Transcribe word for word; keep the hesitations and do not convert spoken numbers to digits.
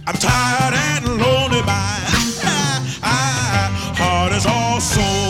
I'm tired and lonely, my heart is all sore.